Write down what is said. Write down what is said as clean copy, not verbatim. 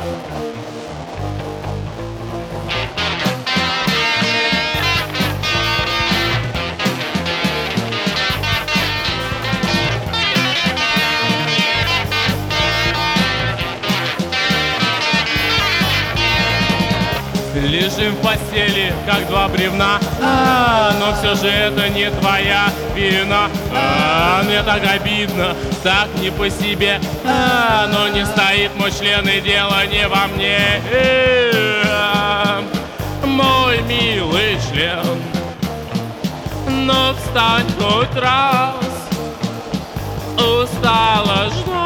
Лежим в постели, как два бревна, но все же это не твоя вина. Мне так обидно, так не по себе, но не стоит мой член, и дело не во мне. Мой милый член, но встань хоть раз, устала ждать.